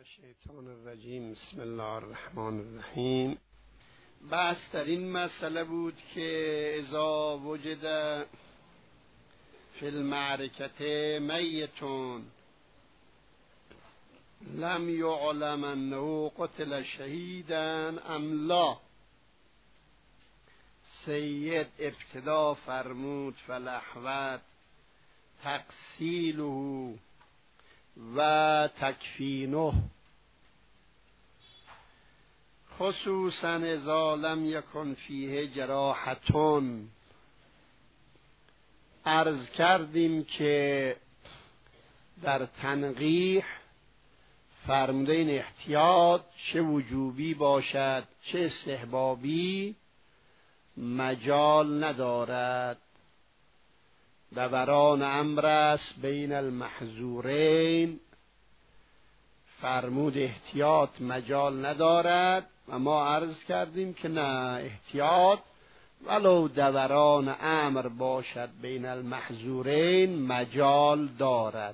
الشیطان الرجیم. بسم الله الرحمن الرحیم. بحث در این مسئله بود که اذا وجد فی المعرکت میتون لم یعلم انه قتل شهیدا ام لا، سید ابتدا فرمود فالاحوط تغسیله و تکفینه، خصوصا اذا لم یکن فیه جراحتون. عرض کردیم که در تنقیح فرموده این احتیاط چه وجوبی باشد چه استحبابی مجال ندارد. دوران امر است بین المحظورین، فرمود احتیاط مجال ندارد و ما عرض کردیم که نه، احتیاط ولو دوران امر باشد بین المحظورین مجال دارد.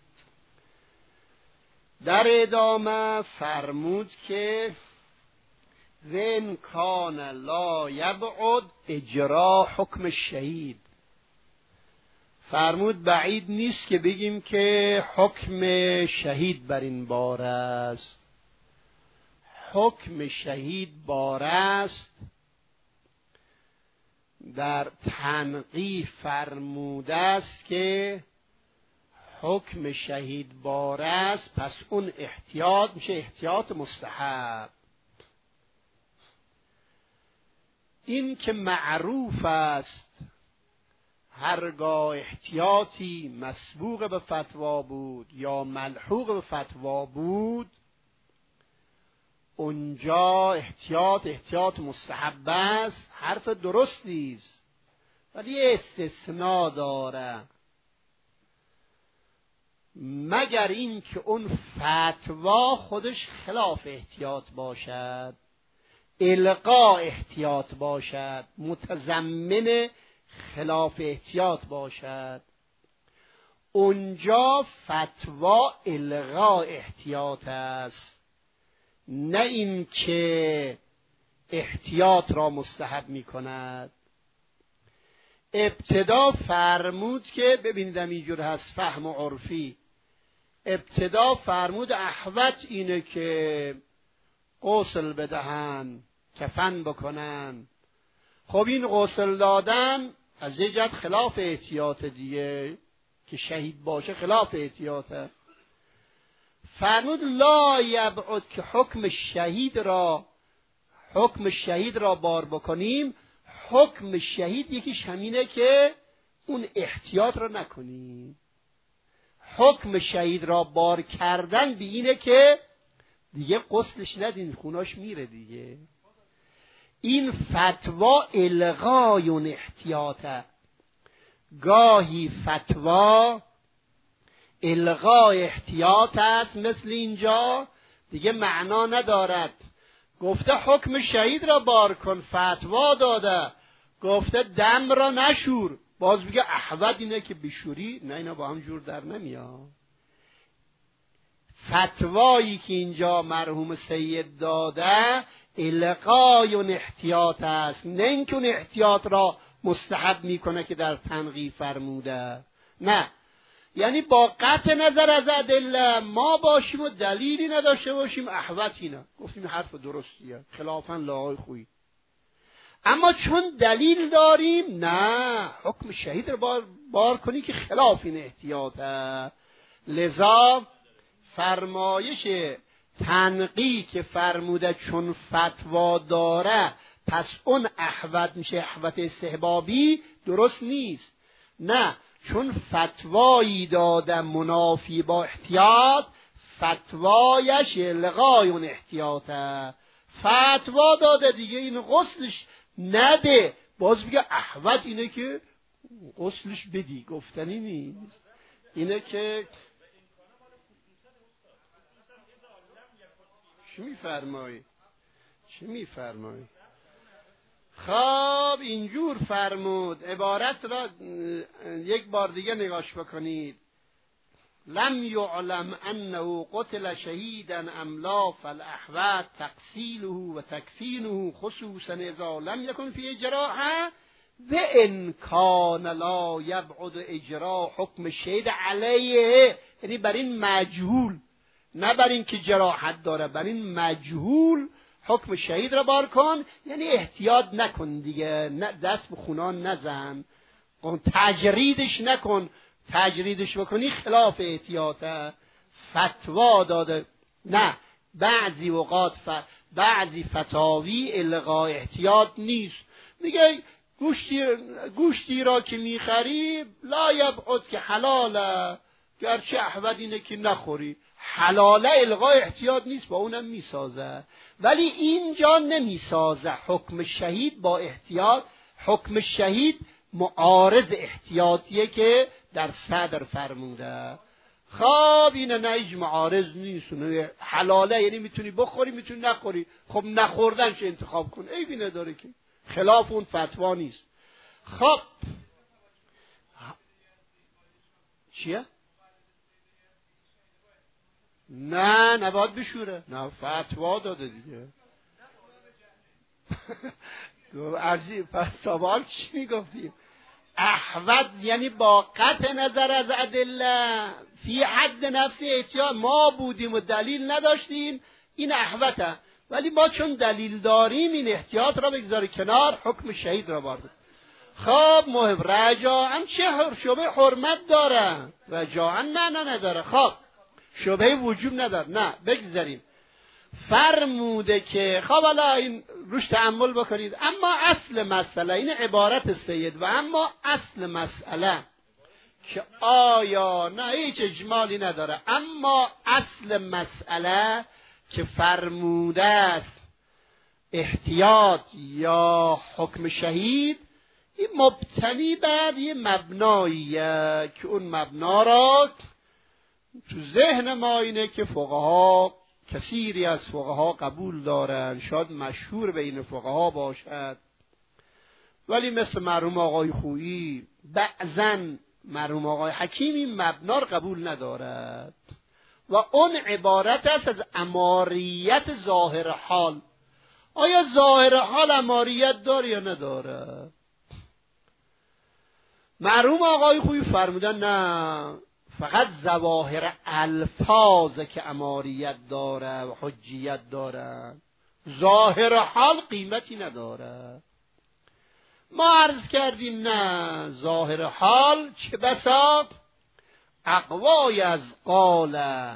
در ادامه فرمود که وین کان لا یبعد اجرا حکم شهید، فرمود بعید نیست که بگیم که حکم شهید بر این بار است. حکم شهید بار است، در تنقیح فرموده است که حکم شهید بار است، پس اون احتیاط میشه احتیاط مستحب. این که معروف است هرگاه احتیاطی مسبوق به فتوا بود یا ملحوق به فتوا بود، اونجا احتیاط مستحب است، حرف درستی است، ولی استثناء داره، مگر این که اون فتوا خودش خلاف احتیاط باشد، الغا احتیاط باشد، متضمن خلاف احتیاط باشد، اونجا فتوا الغا احتیاط است، نه این که احتیاط را مستحب می کند. ابتدا فرمود که ببینید اینجور هست فهم و عرفی، ابتدا فرمود احوط اینه که غسل بدهن، کفن بکنن. خب این غسل دادن از یه جهت خلاف احتیاط دیگه، که شهید باشه خلاف احتیاطه. فرمود لا یبعد که حکم شهید را بار بکنیم. حکم شهید یکیش همینه که اون احتیاط را نکنیم. حکم شهید را بار کردن به اینه که دیگه غسلش ندین، خوناش میره دیگه. این فتوا الغای اون احتیاطه. گاهی فتوا الغای احتیاط است، مثل اینجا دیگه معنا ندارد. گفته حکم شهید را بار کن، فتوا داده، گفته دم را نشور، باز بگه احوط اینه که بشوری. نه، اینا با هم جور در نمیاد. فتوایی که اینجا مرحوم سید داده الغای اون احتیاط است، نه اینکه اون احتیاط را مستحب میکنه که در تنقیح فرموده. نه، یعنی با قطع نظر از ادله ما باشیم و دلیلی نداشته باشیم احوط اینه، گفتیم حرف درستیه، خلافاً لاهای خویی. اما چون دلیل داریم، نه، حکم شهید رو بار کنی که خلاف این احتیاطه. لذا فرمایش تنقیح که فرموده چون فتوا داره پس اون احوط میشه احوط استحبابی، درست نیست. نه، چون فتوایی داده منافی با احتیاط، فتوایش الغای اون احتیاطه. فتوا داده دیگه این غسلش نده، باز بگه احوط اینه که غسلش بدی، گفتنی نیست. اینه که چی میفرمایی؟ خب اینجور فرمود. عبارت را یک بار دیگه نگاش بکنید. لم یعلم انه قتل شهیدا ام لا فالاحوط تقسیله و تکفینه خصوصا اذا لم یکن فی جراحه و ان کان لا یبعد اجرا حکم شهید علیه، یعنی بر این مجهول، نه بر این که جراحت داره، بر این مجهول حکم شهید را بار کن، یعنی احتیاط نکن دیگه، نه دست به خونان نزن، تجریدش نکن، تجریدش بکنی خلاف احتیاطه. فتوا داده نه، بعضی اوقات بعضی فتاوی الغای احتیاط نیست، میگه گوشتی را که میخری لا یبعد که حلاله، گرچه احوط اینه که نخوری، حلاله الغای احتیاط نیست، با اونم میسازه، ولی اینجا نمیسازه. حکم شهید با احتیاط، حکم شهید معارض احتیاطیه که در صدر فرموده. خب اینه نه هیچ معارض نیست، حلاله یعنی میتونی بخوری میتونی نخوری، خب نخوردن چه انتخاب کن، عیبی نداره که، خلاف اون فتوا نیست. خب چیه؟ نه نباید بشوره، نه فتوا داده دیگه. عزیز پس سوال چی میگفتیم؟ احوط یعنی با قطع نظر از ادله فی حد نفس احتیاط، ما بودیم و دلیل نداشتیم این احوطه، ولی ما چون دلیل داریم این احتیاط را بگذار کنار، حکم شهید را بارد. خب مهم رجاعاً چه شبه حرمت داره؟ رجاعاً معنا نداره. خب شبه وجوب نداره، نه بگذاریم. فرموده که خب حالا این روش تأمل بکنید، اما اصل مسئله این عبارت سید و اما اصل مسئله که آیا نه هیچ اجمالی نداره، اما اصل مسئله که فرموده است احتیاط یا حکم شهید، این مبتنی بر یه مبناییه که اون مبنا را تو ذهن ما اینه که فقها، کثیری از فقها قبول دارن، شاید مشهور بین فقها باشد، ولی مثل مرحوم آقای خویی، بعضاً مرحوم آقای حکیمی مبنا را قبول ندارد و اون عبارت است از اماریت ظاهر حال. آیا ظاهر حال اماریت داره یا نداره؟ مرحوم آقای خویی فرمودن نه، فقط ظواهر الفاظ که اماریت داره و حجیت داره، ظاهر حال قیمتی نداره. ما عرض کردیم نه، ظاهر حال چه بسا اقوای از قال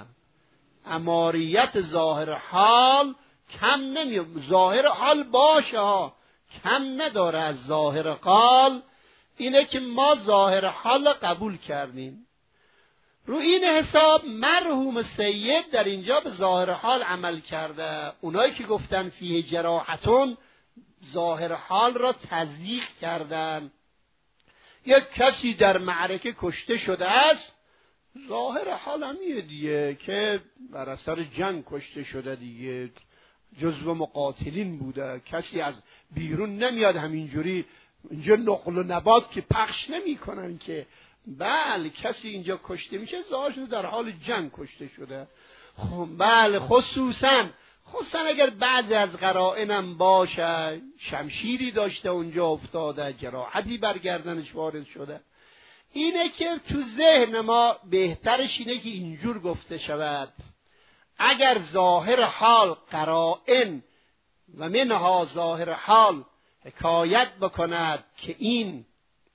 اماریت ظاهر حال کم نمی، ظاهر حال باشه کم نداره از ظاهر قال، اینه که ما ظاهر حال قبول کردیم. رو این حساب مرحوم سید در اینجا به ظاهر حال عمل کرده. اونایی که گفتن فیه جراحتون ظاهر حال را تضییق کردن. یک کسی در معرکه کشته شده است، ظاهر حال همیه دیگه که بر اثر جنگ کشته شده دیگه، جزو مقاتلین بوده، کسی از بیرون نمیاد همینجوری اینجا نقل و نبات که پخش نمی کنن که، بله کسی اینجا کشته میشه ظاهرش در حال جنگ کشته شده. خب بله، خصوصا اگر بعضی از قرائنم باشه، شمشیری داشته اونجا افتاده، جراحتی بر گردنش وارد شده، اینه که تو ذهن ما بهترش اینه که اینجور گفته شود اگر ظاهر حال قرائن و منها ظاهر حال حکایت بکند که این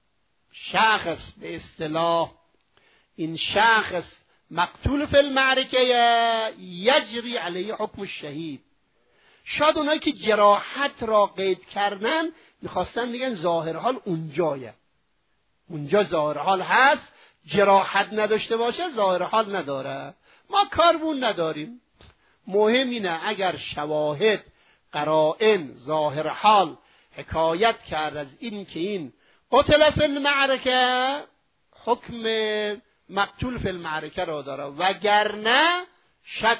شخص به اصطلاح این شخص مقتول فی المعرکه یجری علیه حکم الشهید، شاید اونایی که جراحت را قید کردن میخواستن میگن ظاهر حال اونجایه، اونجا ظاهر حال هست، جراحت نداشته باشه ظاهر حال نداره. ما کاربون نداریم، مهم اینه اگر شواهد قرائن ظاهر حال حکایت کرد از این که این قتل فی المعرکه، حکم مقتول فی المعرکه را داره، وگرنه شک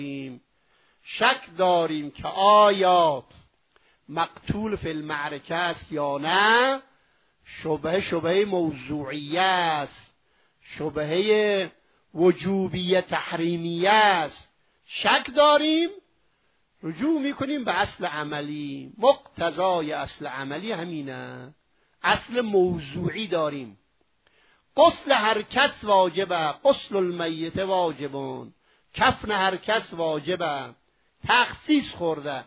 داریم که آیا مقتول فی المعرکه است یا نه. شبهه موضوعیه است، شبهه وجوبیه تحریمیه است شک داریم، رجوع میکنیم به اصل عملی. مقتضای اصل عملی همینه، اصل موضوعی داریم. غسل هر کس واجبه، غسل المیت واجبون، کفن هر کس واجبه، تخصیص خورده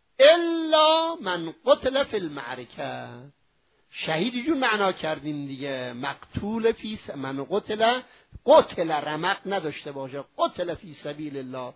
الا من قتل فی المعرکه. شهیدی جون معنا کردیم دیگه، مقتول فی من قتل رمق نداشته باشه، قتل فی سبیل الله.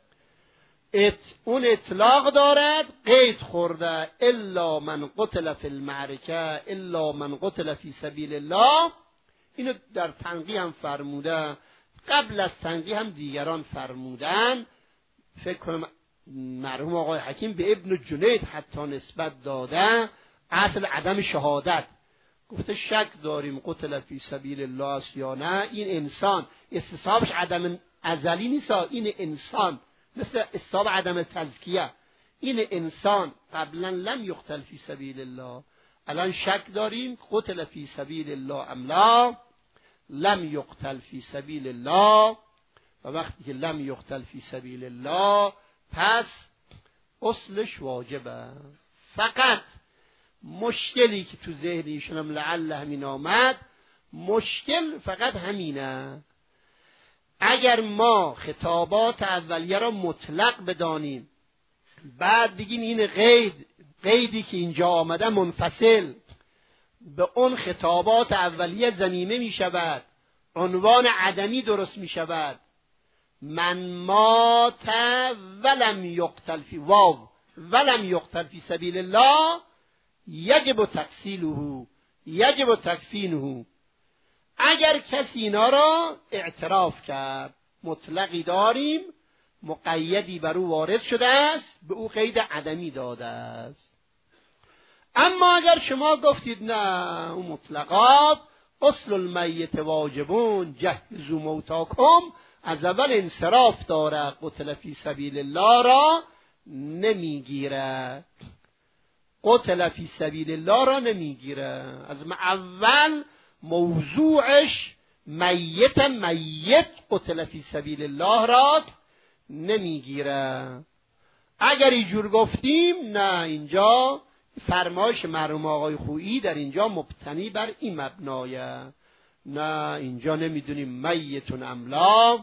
اون اطلاق دارد، قید خورده الا من قتل فی المعرکه الا من قتل فی سبیل الله. اینو در تنقیح هم فرموده، قبل از تنقیح هم دیگران فرمودن. فکر کنم مرحوم آقای حکیم به ابن جنید حتی نسبت داده اصل عدم شهادت، گفته شک داریم قتل فی سبیل الله است یا نه. این انسان استصحابش عدم ازلی نیست، این انسان مثل استصحاب عدم تزکیه، این انسان قبلا لم یقتل فی سبیل الله، الان شک داریم قتل فی سبیل الله ام لا، لم یقتل فی سبیل الله. و وقتی که لم یقتل فی سبیل الله پس غسلش واجبه. فقط مشکلی که تو ذهنیشون هم لعل همین آمد، مشکل فقط همینه، اگر ما خطابات اولیه را مطلق بدانیم بعد بگیم این قیدی که اینجا آمده منفصل به اون خطابات اولیه ضمیمه می شود، عنوان عدمی درست می شود، من مات ولم یقتل فی ولم یقتل فی سبیل الله یجب تغسیله یجب تکفینه. اگر کسی اینا را اعتراف کرد، مطلقی داریم، مقیدی بر او وارد شده است، به او قید عدمی داده است. اما اگر شما گفتید نه اون مطلقات غسل المیت واجبون جهزوا موتاکم، از اول انصراف داره، قتل فی سبیل الله را نمیگیره، قتل فی سبیل الله را نمیگیره، از اول موضوعش میت قتل فی سبیل الله را نمیگیره. اگر اینجور گفتیم نه، اینجا فرمایش مرحوم آقای خویی در اینجا مبتنی بر این مبنایه، نه اینجا نمیدونیم میتون املا،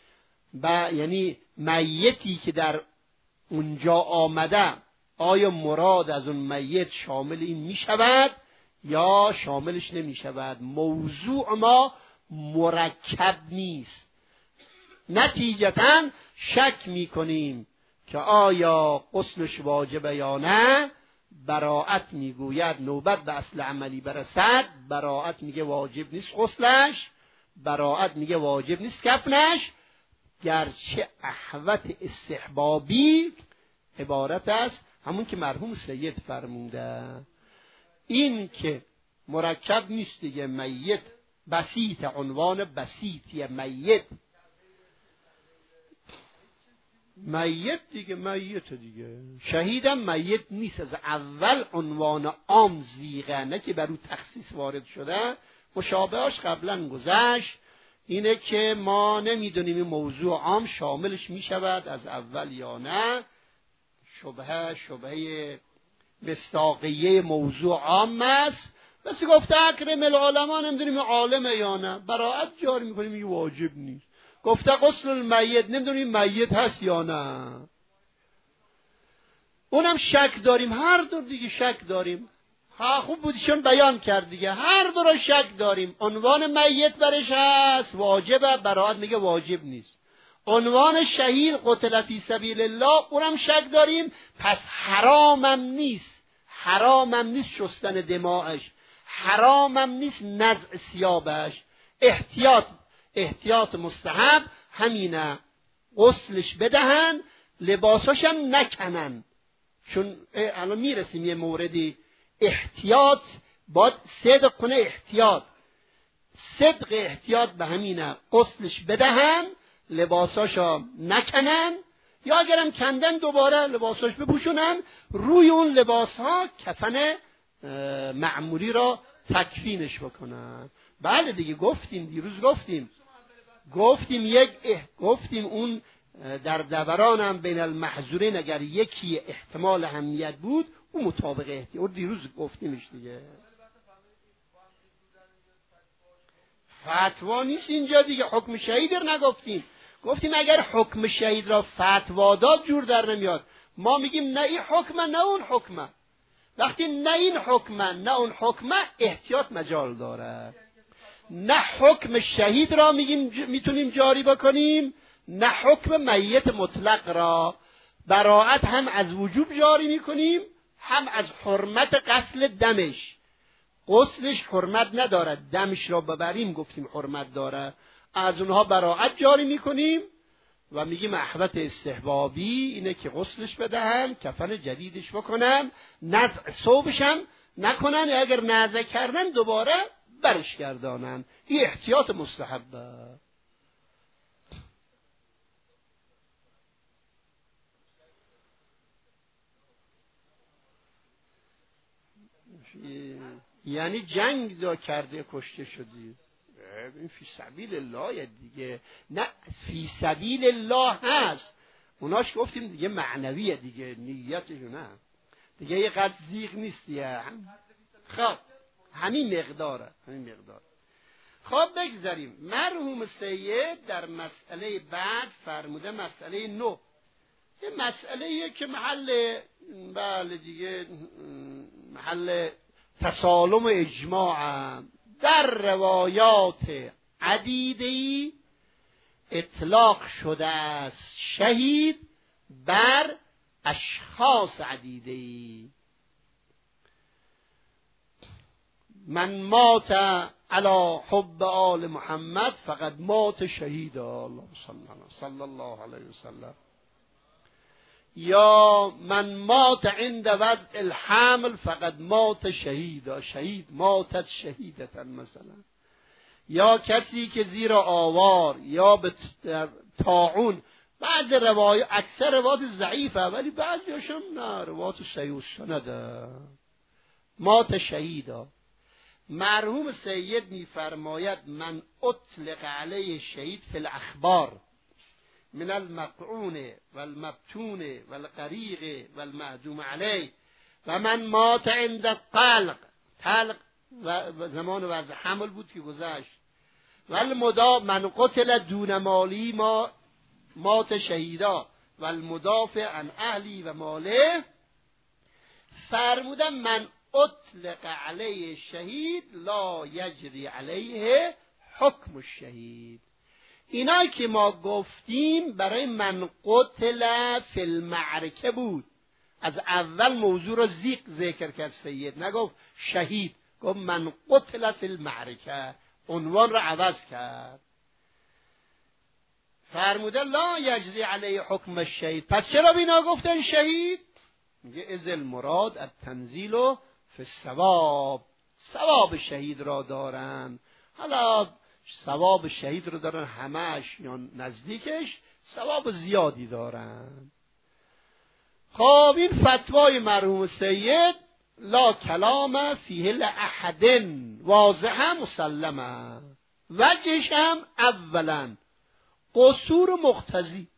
یعنی میتی که در اونجا آمده آیا مراد از اون میت شامل این میشود یا شاملش نمیشود. موضوع ما مرکب نیست، نتیجتاً شک میکنیم که آیا غسلش واجبه یا نه. براءت میگوید نوبت به اصل عملی برسد، براءت میگه واجب نیست غسلش، براءت میگه واجب نیست کفنش، گرچه احوط استحبابی عبارت است همون که مرحوم سید فرموده، این که مرکب نیست دیگه. میت بسیط، عنوان بسیطیه میت دیگه، میت دیگه. شهیدم میت نیست، از اول عنوان عام زیغه، نه که بر او تخصیص وارد شده. مشابهاش قبلا گذشت، اینه که ما نمیدونیم این موضوع عام شاملش میشود از اول یا نه. شبهه مصداقیه موضوع عام است، بس گفته اکرم العلماء نمیدونیم عالمه یا نه، براءت جاری میکنیم این واجب نیست. گفته غسل المیت نمیدونیم میت هست یا نه، اونم شک داریم، هر دو دیگه شک داریم. خوب بودیشون بیان کرد دیگه، هر دو را شک داریم. عنوان میت برش هست واجبه، براءت میگه واجب نیست. عنوان شهید قتل فی سبیل الله اونم شک داریم، پس حرامم نیست شستن دماغش، حرامم نیست نزع ثیابش. احتیاط مستحب همینه، غسلش بدهن، لباساشم نکنن. چون الان میرسیم یه موردی، احتیاط باید صدق کنه، صدق احتیاط به همینه، غسلش بدهن، لباساشو نکنن، یا اگرم کندن دوباره لباساش بپوشونن، روی اون لباسها کفن معمولی را تکفینش بکنن. بله دیگه گفتیم، دیروز گفتیم گفتیم اون در دوران هم بین المحظورین اگر یکی احتمال اهمیت بود اون مطابق احتیاط، دیروز گفتیمش دیگه. فتوا نیست اینجا دیگه، حکم شهید رو نگفتیم. گفتیم اگر حکم شهید را فتوا داد جور در نمیاد. ما میگیم نه این حکمه نه اون حکمه. وقتی نه این حکمه نه اون حکمه احتیاط مجال داره. نه حکم شهید را میتونیم جاری بکنیم، نه حکم میت مطلق را. براءت هم از وجوب جاری میکنیم، هم از حرمت غسل دمش. غسلش حرمت ندارد، دمش را ببریم گفتیم حرمت داره. از اونها براءت جاری میکنیم و میگیم احوط استحبابی اینه که غسلش بدهن، کفن جدیدش بکنن، نزع ثوبش هم نکنن، اگر نزع کردن دوباره برش گردانن. این احتیاط مستحبه. یعنی جنگ دا کرده کشته شدی، این فی سبیل الله دیگه. نه فی سبیل الله هست، اوناش گفتیم دیگه معنویه دیگه، نیتشو نه دیگه، یه قدر زیغ نیست دیگه. خب همین مقداره. خب بگذاریم. مرحوم سید در مسئله بعد فرموده مسئله 9، یه مسئله که محل تسالم و اجماع در روایات عدیده‌ای اطلاق شده است شهید بر اشخاص عدیده‌ای. من مات علی حب آل محمد فقد مات شهیدا، الله صلی الله علیه وسلم. یا من مات عند وضع الحمل فقد مات شهیدا، شهید ماتت شهیدتا مثلا. یا کسی که زیر آوار یا به طاعون، بعض روایات، اکثر روایات ضعیفه ولی بعضیشون نه، روایات صحیح سنده، مات شهیدا. مرحوم سید میفرماید من اطلق علیه شهید فی الاخبار من المقعون والمبتون والغریق والمعدوم علیه و من مات عند الطلق، طلق و زمان وضع حمل بود که گذشت، والمدا من قتل دون مالی مات شهیدا والمدافع عن اهلی و ماله. فرمودم من اطلق علیه شهید لا یجری علیه حکم الشهید. اینا که ما گفتیم برای من قتل فی المعرکه بود. از اول موضوع را ذکر کرد سید، نگفت شهید، گفت من قتل فی المعرکه، عنوان را عوض کرد. فرموده لا یجری علیه حکم الشهید. پس چرا بینا گفتن شهید؟ میگه از المراد التنزیل فی الثواب، ثواب شهید را دارن. حالا ثواب شهید رو دارن همش یا نزدیکش، ثواب زیادی دارن. خب این فتوای مرحوم سید لا کلام فیه لأحد، واضحه مسلمه. وجهش هم اولا قصور مقتضی،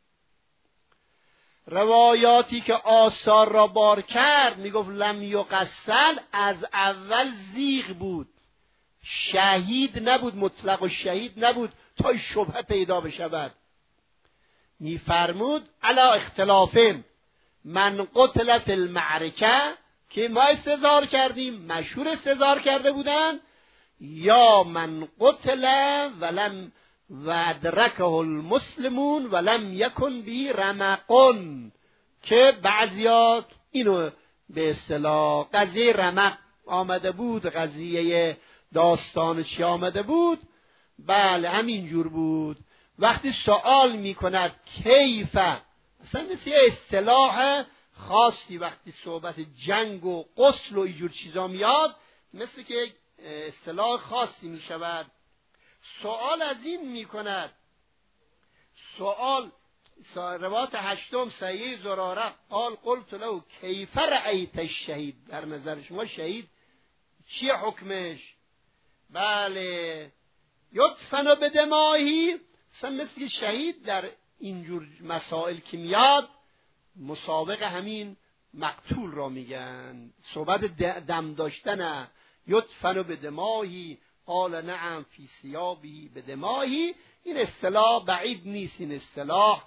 روایاتی که آثار را بار کرد میگفت لم یغسل، از اول زیغ بود، شهید نبود، مطلق و شهید نبود تا شبهه پیدا بشود. میفرمود علا اختلافین، من قتل فی المعرکه که ما استظهار کردیم، مشهور استظهار کرده بودن، یا من قتل ولم و ادرکه المسلمون ولم یکن بی رمقون، که بعضیات اینو به اصطلاح قضیه رمق آمده بود، قضیه داستان چی آمده بود، بله همینجور بود. وقتی سوال میکند کیف، اصلا مثل اصطلاح خاصی وقتی صحبت جنگ و قتل و اینجور چیزا میاد مثل که اصطلاح خاصی میشود. سوال از این میکند، سوال روایت 8 سیه زراره قال قلت له کیف رأیت الشهید، در نظر شما شهید چیه حکمش؟ بله یدفن بدمائه مثلا مثل شهید در اینجور مسائل که میاد مسابقه همین مقتول را میگن. صحبت دم داشتن یدفن به دماهی قال نعم فی ثیابه به دماهی، این اصطلاح بعید نیست، این اصطلاح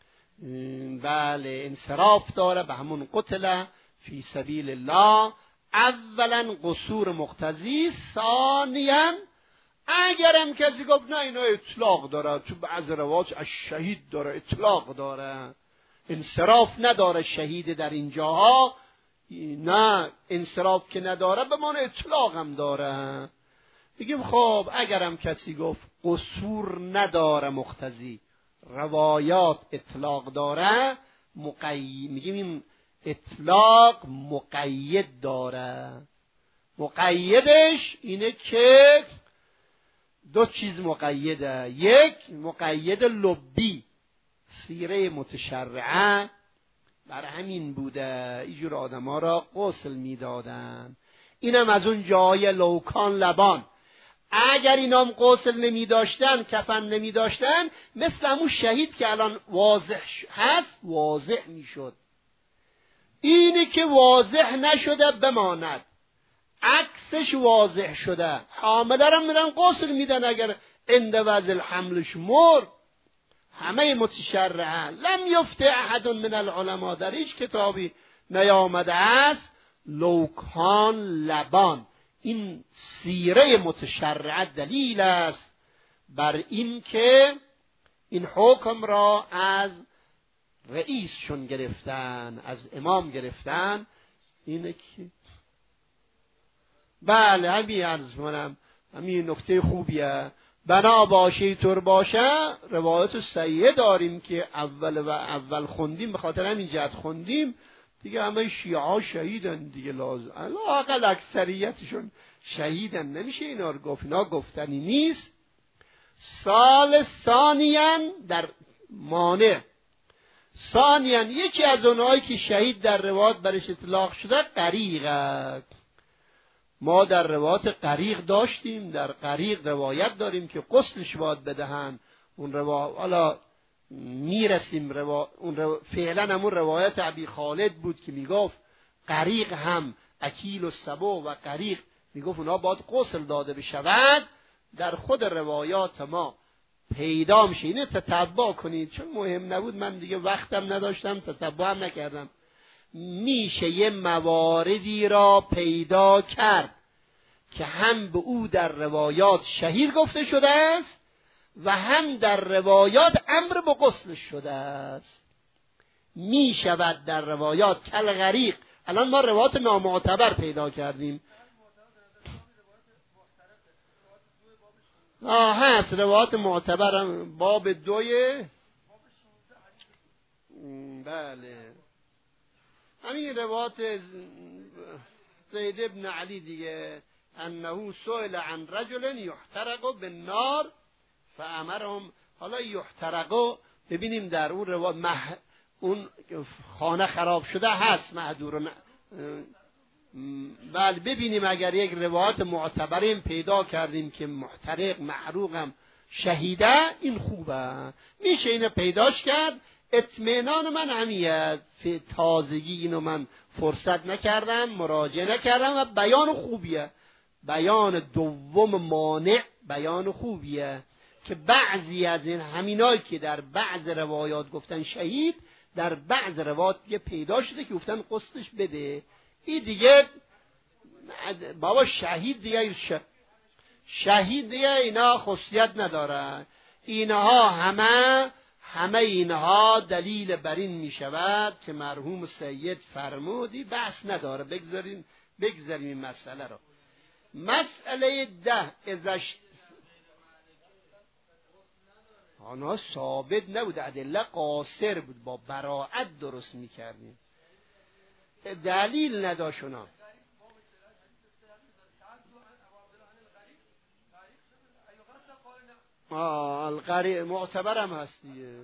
بله انصراف داره به همون قتل فی سبیل الله. اولا قصور مقتضی، ثانیا اگرم کسی گفت نه اینا اطلاق داره، تو بعض روایات از شهید داره اطلاق داره، انصراف نداره شهید در اینجاها، نه انصراف که نداره به معنی اطلاق هم داره. بگیم خب اگرم کسی گفت قصور نداره مقتضی، روایات اطلاق داره، میگیم این اطلاق مقید داره. مقیدش اینه که دو چیز مقیده، یک مقید لبی، سیره متشرعه بر همین بوده اینجور آدم ها را غسل میدادن، اینم از اون جای لوکان لبان. اگر اینام غسل نمی داشتن، کفن نمی داشتن، مثل همون شهید که الان واضح هست واضح می شد. اینی که واضح نشده بماند، عکسش واضح شده، حامله را میرن غسل میدن اگر عند وضع حملش مرد. همه متشرعه لم یفته احد من العلماء، در هیچ کتابی نیامده است لوکان لبان. این سیره متشرعه دلیل است بر این که این حکم را از رئیسشون گرفتن، از امام گرفتن. اینه که بله همین عرض کنم، همین نکته خوبیه. بنا باشه اینطور باشه، روایت صحیحه داریم که اول خوندیم، به خاطر همین جهت خوندیم دیگه، همه شیعه ها شهیدن دیگه، لازم لااقل اکثریتشون شهیدن، نمیشه اینا رو گفت، اینا گفتنی نیست. سال ثانیاً در مانع، ثانیاً یکی از اونهایی که شهید در روایت برش اطلاق شده غریق. ما در روایت غریق داشتیم، در غریق روایت داریم که غسلش باید بدهن. اون روایت حالا میرسیم فعلا همون روایت ابی خالد بود که میگفت غریق هم اکیل و سبو و غریق میگفت اونا باید غسل داده بشود. در خود روایات ما پیدا میشه، اینه تتبع کنید، چون مهم نبود من دیگه وقتم نداشتم تتبع هم نکردم. میشه یه مواردی را پیدا کرد که هم به او در روایات شهید گفته شده است و هم در روایات امر به غسل شده است. می شود در روایات کل غریق، الان ما روایات نامعتبر پیدا کردیم، هست روایات معتبر هم باب 2 بله همین روایات زید ابن علی دیگه، انه سئل عن رجل یحترق بالنار فامرهم. حالا یحترق ببینیم در اون روایت اون خانه خراب شده هست مهدور، بله ببینیم اگر یک روایت معتبریم پیدا کردیم که محترق محروقم شهیده، این خوبه، میشه اینو پیداش کرد. اطمینان من همیه، تازگی اینو من فرصت نکردم، مراجعه نکردم و بیان خوبیه. بیان دوم مانع بیان خوبیه که بعضی از این همینایی که در بعض روایات گفتن شهید، در بعض روایات دیگه پیدا شده که گفتن غسلش بده. این دیگه بابا شهید دیگه شهید دیگه اینا خصوصیت نداره. اینها همه اینها دلیل بر این می شود که مرحوم سید فرمودی، بحث نداره، بگذاریم این مسئله رو. مسئله 10 ازش آنها ثابت نبود، ادله قاصر بود، با براعت درست می کردیم، دلیل نداشت اونا. الغریق معتبرم هست دیگه،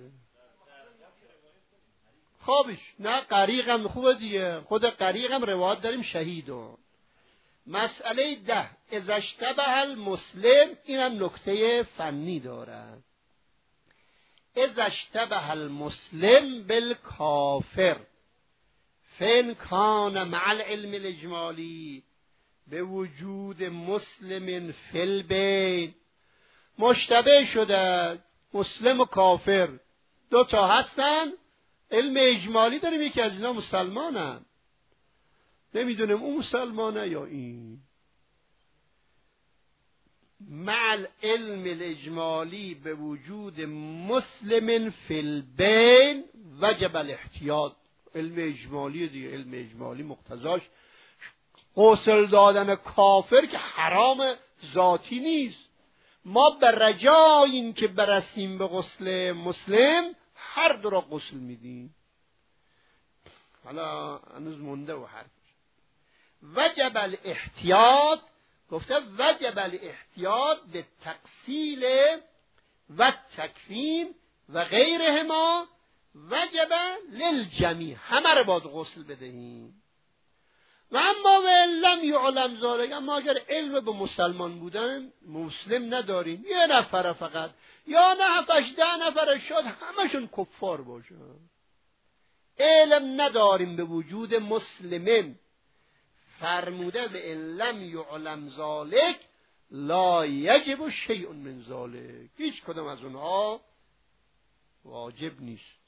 خوبش نه غریق هم خوبه دیگه، خود غریق هم روایت داریم شهیدو. مسئله 10 اذا اشتبه المسلم، اینم نکته فنی داره. اذا اشتبه المسلم بالکافر فإن کان مع العلم الاجمالی به وجود مسلم فی البین. مشتبه شده مسلم و کافر دو تا هستن، علم اجمالی داریم یکی از اینا مسلمانن، نمیدونیم اون مسلمانه یا این. مع العلم الاجمالی به وجود مسلم فی البین وجب الاحتیاط. علم اجمالی دیگه، علم اجمالی مقتضاش غسل دادن کافر که حرام ذاتی نیست. ما به رجای این که برسیم به غسل مسلم هر دو را غسل میدیم. حالا هنوز مونده و حرفش. وجب الاحتیاط، گفته وجب الاحتیاط به تغسیل و تکفین و غیرهما وجب للجمیع، همه رو باید غسل بدهیم. و اما و لم یعلم ذلک، اما اگر علم به مسلمان بودن مسلم نداریم، یه نفر فقط یا نه 7-10 نفر شد همشون کفار باشن، علم نداریم به وجود مسلمین، فرموده به ان لم یعلم ذلک لا یجب شیء من ذلک، هیچ کدام از اونها واجب نیست.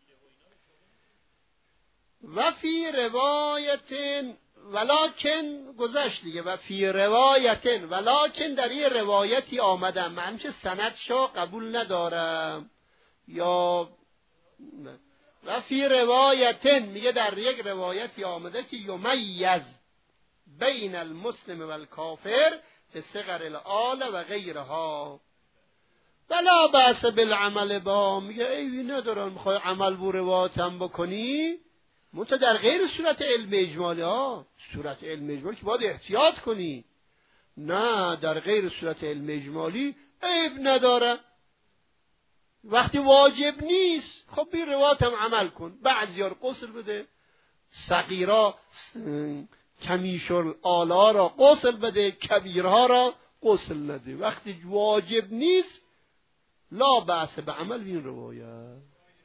و فی روایت ولکن گذشت دیگه، و فی روایت ولکن در یه روایتی آمدم، من چه سندشو قبول ندارم، یا و فی روایت میگه در یک روایتی آمده که یمیز بین المسلم و الکافر به صغر الآل و غیرها ولا بأس بالعمل با، میگه ایوی ندارن میخوای عمل بو روایتم بکنی، منتها در غیر صورت علم اجمالی ها. صورت علم اجمالی که باید احتیاط کنی، نه در غیر صورت علم اجمالی عیب نداره، وقتی واجب نیست خب بی روایتم عمل کن. بعضی‌ها رو غسل بده، صغیرا کمیشل آلا را غسل بده، کبیرها را غسل نده. وقتی واجب نیست لا بأس به عمل این روایت.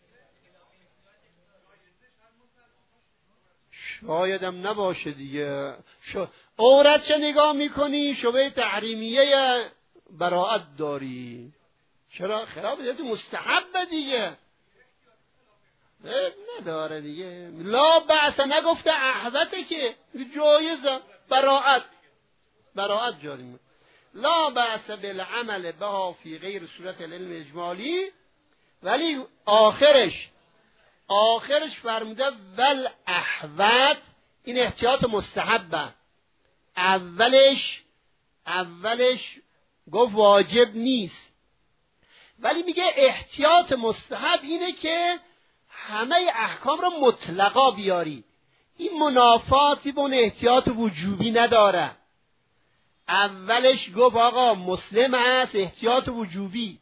شایدم نباشه دیگه. عورت چه نگاه میکنی؟ شبه تحریمیه براعت داری، چرا؟ خلاف دیگه مستحب دیگه، نداره دیگه. لا بأس نگفته احوته که جایزه، براعت جاری میکنه. لا بأس بالعمل بها فی غیر صورت العلم اجمالی، ولی آخرش فرموده ول احوت، این احتیاط مستحبه. اولش گفت واجب نیست، ولی میگه احتیاط مستحب اینه که همه احکام رو مطلقا بیاری. این منافاتی با اون احتیاط وجوبی نداره. اولش گفت آقا مسلم هست احتیاط وجوبی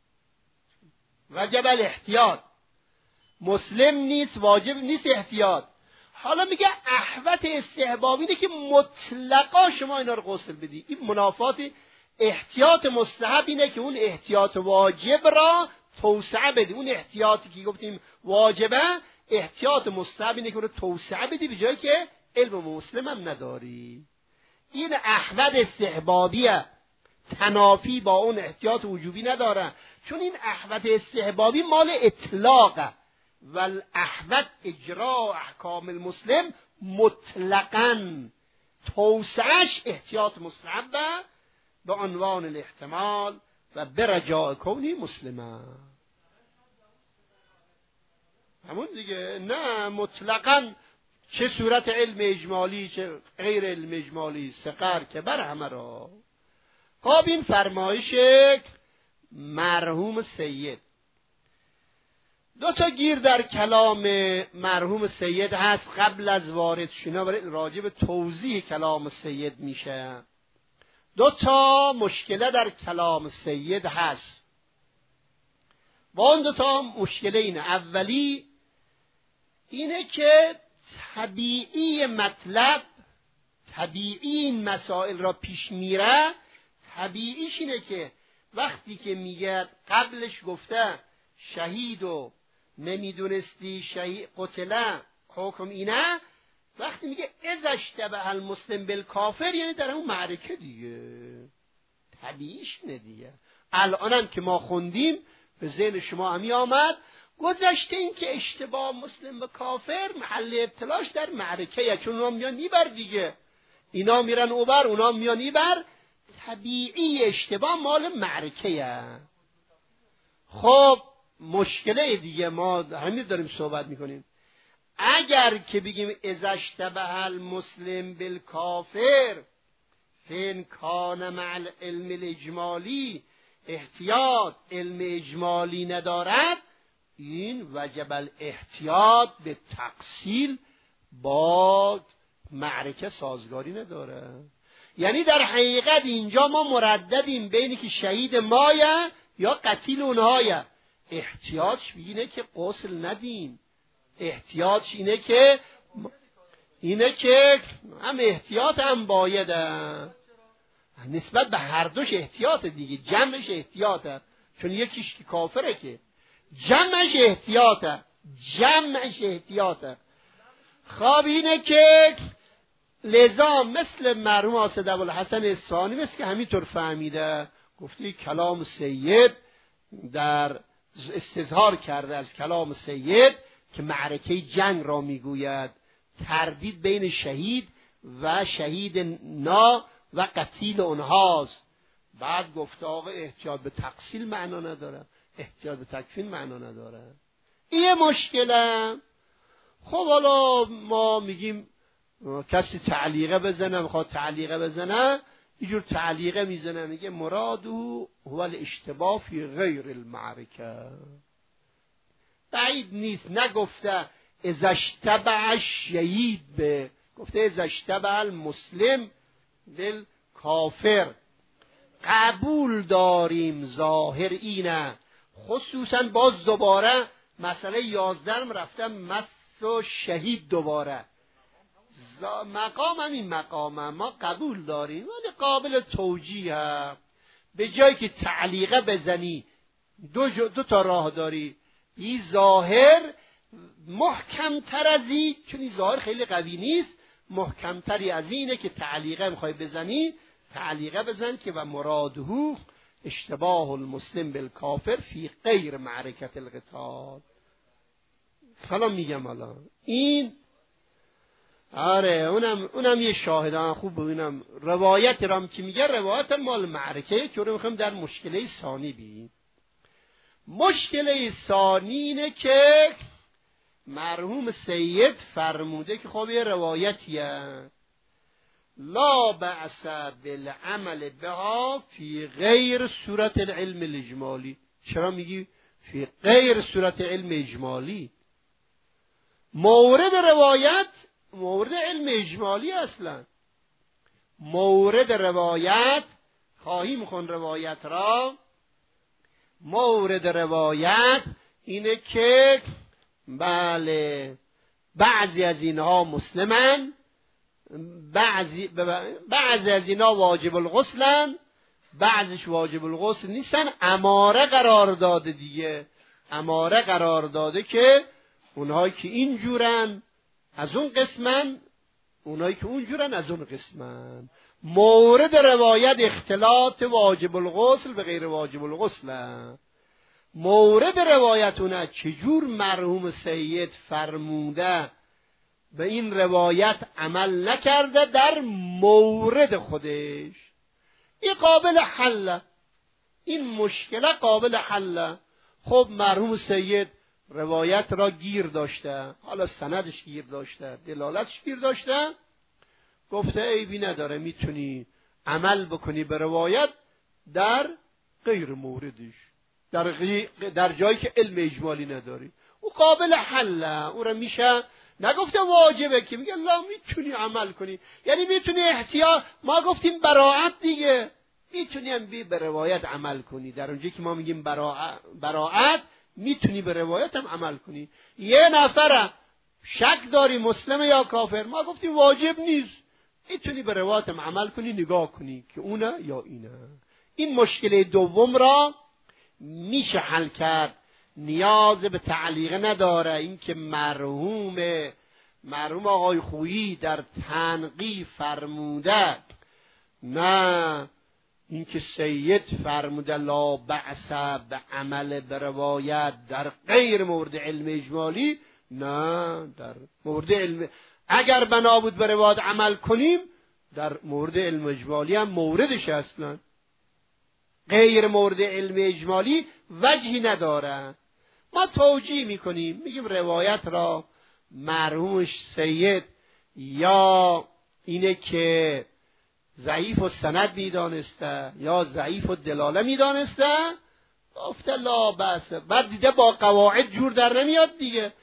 وجب الاحتیاط، مسلم نیست واجب نیست احتیاط. حالا میگه احوت استحبابی اینه که مطلقا شما اینا رو غسل بدی. این منافات احتیاط مستحب اینه که اون احتیاط واجب را توسعه بدی. اون احتیاطی که گفتیم واجبه، احتیاط مستحب اینه که اون رو توسعه بدی به جایی که علم مسلم هم نداری. این احوت استحبابیه، تنافی با اون احتیاط وجوبی نداره، چون این احوت استحبابی مال اطلاقه. والاحوت اجرا احکام المسلم مطلقاً، توسعش احتیاط مستحبه به عنوان الاحتمال و برجاء کونی مسلمه. همون دیگه، نه مطلقاً چه صورت علم اجمالی چه غیر علم اجمالی سقر که بر همه را. خب این فرمایش مرحوم سید. دو تا گیر در کلام مرحوم سید هست قبل از وارد شدن راجع به توضیح کلام سید میشه. دو تا مشکله در کلام سید هست و اون دو تا مشکله اینه. اولی اینه که طبیعی مطلب، طبیعی این مسائل را پیش میره، طبیعیش اینه که وقتی که میگه قبلش گفته شهید و نمیدونستی شهید قتله حکم اینه، وقتی میگه اذا اشتبه المسلم بالکافر یعنی در اون معرکه دیگه، طبیعیش نه دیگه. الانم که ما خوندیم به ذهن شما همی آمد گذشته این که اشتباه مسلم به کافر محل ابتلاش در معرکه، چون اونا میان ایبر دیگه، اینا میرن اوبر اونا میان ایبر، طبیعی اشتباه مال معرکه. خب مشکله دیگه ما همین داریم صحبت میکنیم. اگر که بگیم اذا اشتبه المسلم بالکافر فین کان مع العلم الاجمالی، احتیاط علم اجمالی ندارد، این وجب الاحتیاط به تقصیل با معرکه سازگاری نداره. یعنی در حقیقت اینجا ما مرددیم بینی که شهید مایه یا قتیل اونهایه. احتیاطش اینه که غسل ندیم، احتیاطش اینه که هم احتیاط هم بایده، نسبت به هر دوش احتیاط دیگه، جمعش احتیاطه، چون یکیش که کافره که جمعش احتیاطه. خواب اینه که لذا مثل مرحوم اسد ابوالحسن الثانی مثل که همینطور فهمیده، گفته کلام سید در استظهار کرده از کلام سید که معرکه جنگ را میگوید، تردید بین شهید و شهید نا و قتیل اونهاست. بعد گفته آقا احتیاط به تقصیل معنا نداره، احتیاط به تکفین معنا نداره. این مشکله. خب حالا ما میگیم کسی تعلیقه بزنه، میخواد تعلیقه بزنه، اینجور تعلیقه میزنه، میگه مرادو هو الاشتباه فی غیر المعرکه. بعید نیست، نگفته اذا اشتبه الشهید به، گفته اذا اشتبه المسلم بالکافر. قبول داریم ظاهر اینه، خصوصا باز دوباره مسئله 11 رفتم مس و شهید دوباره مقام همین مقامه، ما قبول داریم ولی قابل توجیه. به جایی که تعلیقه بزنی دو تا راه داری، این ظاهر محکم تر از این، چون این ظاهر خیلی قوی نیست، محکم تری از اینه که تعلیقه میخوای بزنی، تعلیقه بزن که و مراده اشتباه المسلم بالکافر فی غیر معرکت القتال. سلام میگم الان این آره اونم یه شاهدان خوب ببینم روایت رام که میگه روایت مال معرکه که رو میخوام در مشکله ثانی بی. مشکله ثانی اینه که مرحوم سید فرموده که خب یه روایتیه لا بأس بالعمل بها فی غیر صورت العلم الاجمالی. چرا میگی فی غیر صورت علم اجمالی؟ مورد روایت مورد علم اجمالی، اصلا مورد روایت خواهیم خون روایت را. مورد روایت اینه که بله بعضی از اینها مسلمن، بعضی از اینها واجب الغسلن، بعضیش واجب الغسل نیستن. اماره قرار داده دیگه، اماره قرار داده که اونهایی که این جورن از اون قسمن، اونایی که اون جورن از اون قسمن. مورد روایت اختلاط واجب الغسل به غیر واجب الغسل. مورد روایتونه چجور مرحوم سید فرموده به این روایت عمل نکرده در مورد خودش. این قابل حل، این مشکل قابل حل. خب مرحوم سید روایت را گیر داشته، حالا سندش گیر داشته، دلالتش گیر داشته، گفته عیبی نداره میتونی عمل بکنی به روایت در غیر موردش، در جایی که علم اجمالی نداری. او قابل حله، او را میشه نگفته واجبه که میگه لا میتونی عمل کنی، یعنی میتونی احتیاط. ما گفتیم براعت دیگه، میتونی هم به روایت عمل کنی. در اونجایی که ما میگیم براعت میتونی به روایت هم عمل کنی. یه نفر شک داری مسلم یا کافر، ما گفتیم واجب نیست، میتونی به روایت هم عمل کنی، نگاه کنی که اونه یا اینه. این مشکل دوم را میشه حل کرد نیاز به تعلیق نداره. این که مرحوم آقای خویی در تنقیح فرموده، نه این که سید فرموده لا بأس به عمل به روایت در غیر مورد علم اجمالی، نه در مورد علم اگر بنا بود به روایت عمل کنیم، در مورد علم اجمالی هم موردش اصلا غیر مورد علم اجمالی وجهی نداره. ما توجیه میکنیم، میگیم روایت را مرحومش سید یا اینه که ضعیف و سند میدانسته یا ضعیف و دلاله میدانسته، گفته لا بأس. بعد دیده با قواعد جور در نمیاد دیگه،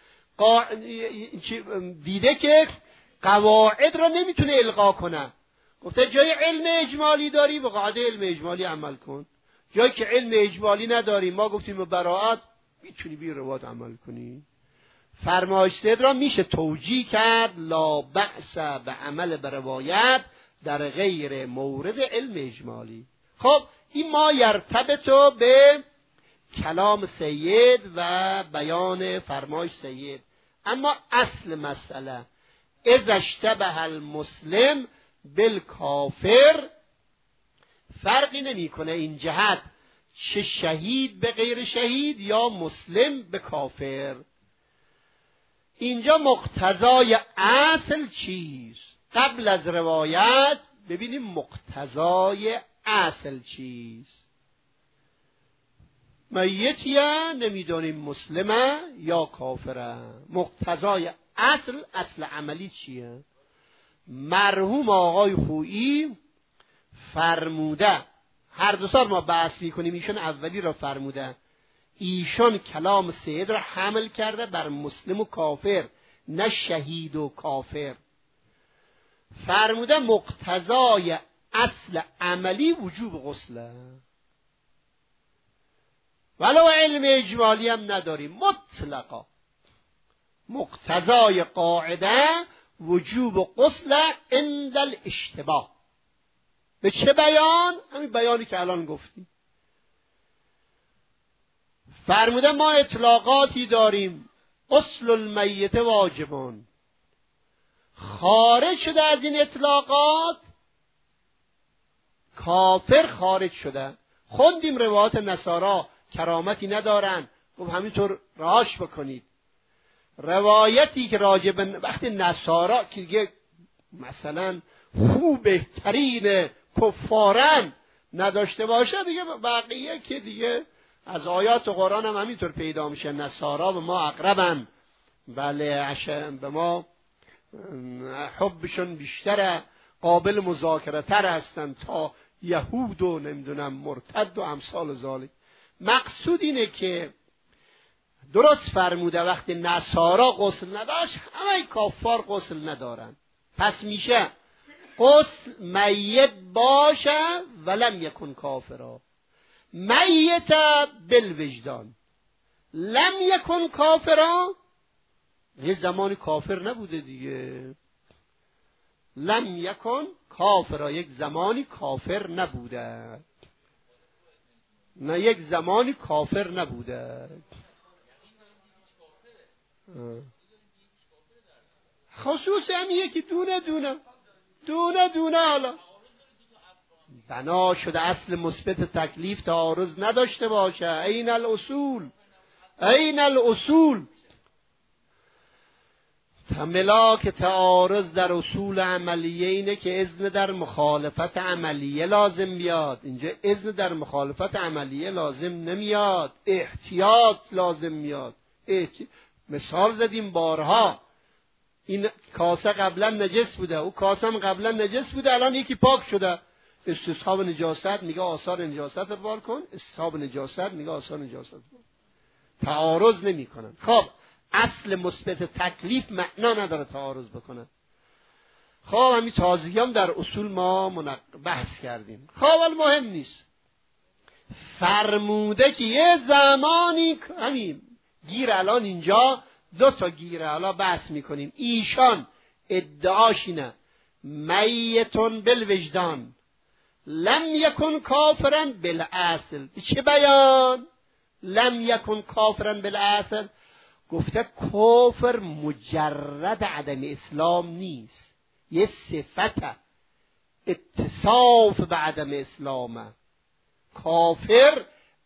دیده که قواعد را نمیتونه الغا کنه، گفته جای علم اجمالی داری به قاعده علم اجمالی عمل کن، جایی که علم اجمالی نداری ما گفتیم به براءت میتونی بی روایت عمل کنی. فرمایش سید را میشه توجیه کرد لا بأس به عمل به روایت در غیر مورد علم اجمالی. خب این ما یرتبط به کلام سید و بیان فرمایش سید. اما اصل مسئله اذا اشتبه المسلم بالکافر، فرقی نمیکنه این جهت چه شهید به غیر شهید یا مسلم به کافر. اینجا مقتضای اصل چیست؟ قبل از روایت ببینیم مقتضای اصل چیست. میتیه نمیدونیم مسلمه یا کافره. مقتضای اصل عملی چیه؟ مرحوم آقای خویی فرموده، هر دو سال ما بحث میکنیم، ایشان اولی را فرموده، ایشان کلام سید را حمل کرده بر مسلم و کافر، نه شهید و کافر. فرموده مقتضای اصل عملی وجوب غسله، ولو علم اجمالی هم نداریم، مطلقا مقتضای قاعده وجوب غسل عند الاشتباه. به چه بیان؟ همین بیانی که الان گفتیم. فرموده ما اطلاقاتی داریم، غسل المیت واجبون، خارج شده از این اطلاقات کافر خارج شده. خوندیم روایات نصارا کرامتی ندارن، گفت همینطور رهاش بکنید. روایتی که راجب وقتی نصارا که دیگه مثلا خوب بهترین کفارن نداشته باشه، دیگه بقیه که دیگه از آیات قرآن هم همینطور پیدا میشه. نصارا به ما اقربن، بله به ما حبشون بیشتره، قابل مذاکره تر هستن تا یهود و نمیدونم مرتد و امثال ذالک. مقصود اینه که درست فرموده وقتی نصارا غسل نداشت همه کافار غسل ندارن، پس میشه غسل میت باشه ولم یکن کافرا، میت بالوجدان، لم یکن کافرا یه زمانی کافر نبوده دیگه، لم یکن کافرا یک زمانی کافر نبوده، نه یک زمانی کافر نبوده. خصوص هم یکی دونه حالا بنا شده اصل مثبت تکلیف تعارض نداشته باشه. این الاصول ملاک تعارض در اصول عملیه اینه که اذن در مخالفت عملیه لازم بیاد. اینجا اذن در مخالفت عملیه لازم نمیاد، احتیاط لازم میاد. مثال زدیم بارها، این کاسه قبلا نجس بوده، او کاسه هم قبلا نجس بوده، الان یکی پاک شده، استصحاب نجاست میگه آثار نجاست رو بار کن، استصحاب نجاست میگه آثار نجاست بار. تعارض نمی کنن. خب اصل مثبت تکلیف معنا نداره تعارض بکنه. خب همین تازگیام در اصول ما بحث کردیم. خب مهم نیست. فرموده که یه زمانی همین گیر الان اینجا دو تا گیره حالا بحث میکنیم. ایشان ادعاش اینه میتون بالوجدان لم یکن کافرن بالاصل. به چه بیان؟ لم یکن کافرا بالاصل، گفته کفر مجرد عدم اسلام نیست، یه صفت اتصاف به عدم اسلامه. کافر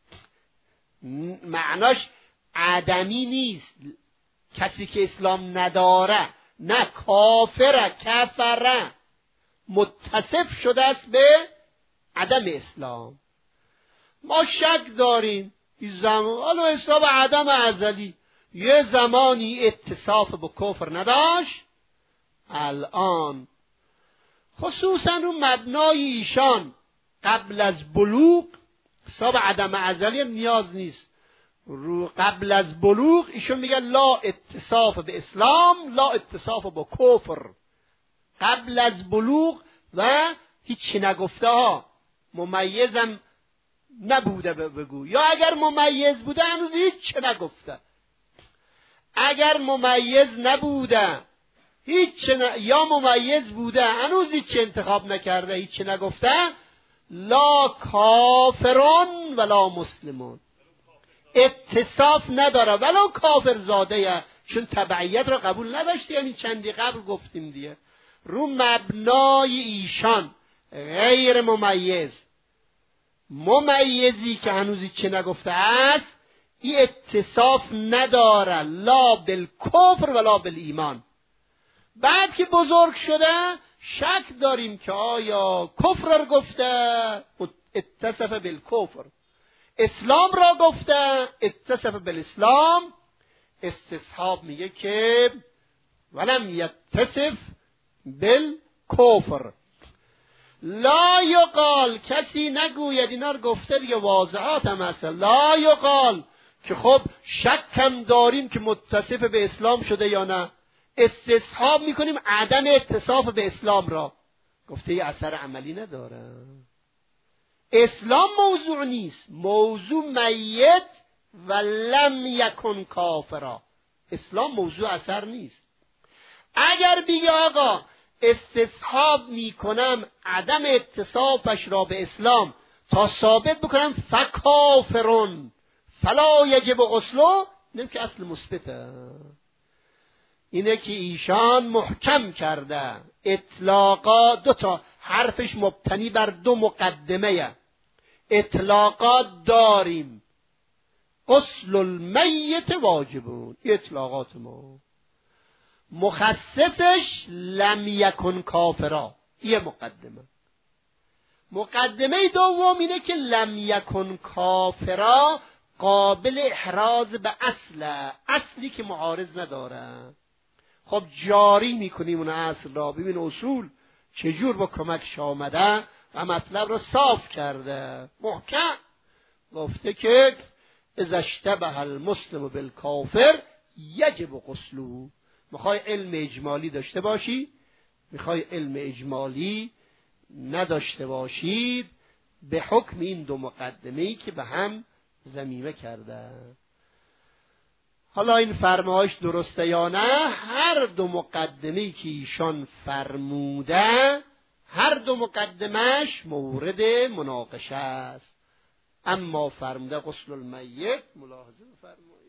معناش عدمی نیست، کسی که اسلام نداره، نه، کافره، کفره، متصف شده است به عدم اسلام. ما شک داریم این زمان، حالا حساب عدم ازلی یه زمانی اتصاف به کفر نداشت، الان خصوصا رو مبنای ایشان قبل از بلوغ حساب عدم ازلی هم نیاز نیست، رو قبل از بلوغ ایشون میگن لا اتصاف به اسلام لا اتصاف با کفر، قبل از بلوغ و هیچی نگفته ها، ممیزم نبوده بگو، یا اگر ممیز بوده هنوز هیچی نگفته، اگر ممیز نبوده یا ممیز بوده هنوز هیچی انتخاب نکرده، هیچی نگفته، لا کافرون ولا مسلمون، اتصاف نداره ولو کافر زاده، چون تبعیت را قبول نداشته، یعنی چندی قبل گفتیم دیگه، رو مبنای ایشان غیر ممیزی که هنوزی چه نگفته است، این اتصاف نداره لا بالکفر ولا بالایمان. بعد که بزرگ شده شک داریم که آیا کفر را گفته اتصف بالکفر، اسلام را گفته اتصف بالاسلام، استصحاب میگه که ولم یتصف بالکفر. لا یقال، کسی نگوید، اینا رو گفته دیگه، واضحات هم هست، لا یقال که خب شکم داریم که متصف به اسلام شده یا نه، استصحاب میکنیم عدم اتصاف به اسلام را، گفته یه اثر عملی نداره، اسلام موضوع نیست، موضوع میت و لم یکن کافرا، اسلام موضوع اثر نیست. اگر بگی آقا استصحاب میکنم عدم اتصافش را به اسلام تا ثابت بکنم فکافرون فلا یجب غسلو، نیم که اصل مثبته، اینه که ایشان محکم کرده اطلاقا، دو تا حرفش مبتنی بر دو مقدمه، اطلاقات داریم، غسل المیت واجبون، اطلاقات ما، مخصصش لم یکن کافرا، یه مقدمه دوم اینه که لم یکن کافرا قابل احراز به اصلی که معارض نداره. خب جاری میکنیم اون اصل را، ببین اصول چجور با کمکش آمده و مطلب را صاف کرده، محکم گفته که اذا اشتبه المسلم بالکافر یجب غسله. میخوای علم اجمالی داشته باشی، میخوای علم اجمالی نداشته باشید، به حکم این دو مقدمه‌ای که به هم ضمیمه کرده. حالا این فرمایش درسته یا نه، هر دو مقدمه‌ای که ایشان فرموده، هر دو مقدمش مورد مناقشه است، اما فرموده غسل المیت، ملاحظه بفرمایید.